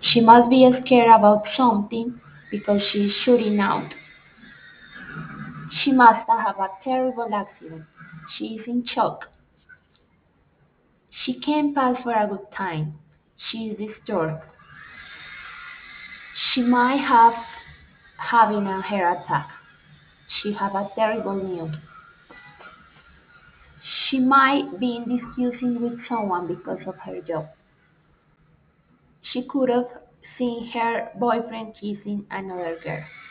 She must be scared about something because she's shooting out. She must have a terrible accident. She is in shock. She can't pass for a good time. She is disturbed. She might have having a heart attack. She have a terrible news. She might be discussing with someone because of her job. She could have seen her boyfriend kissing another girl.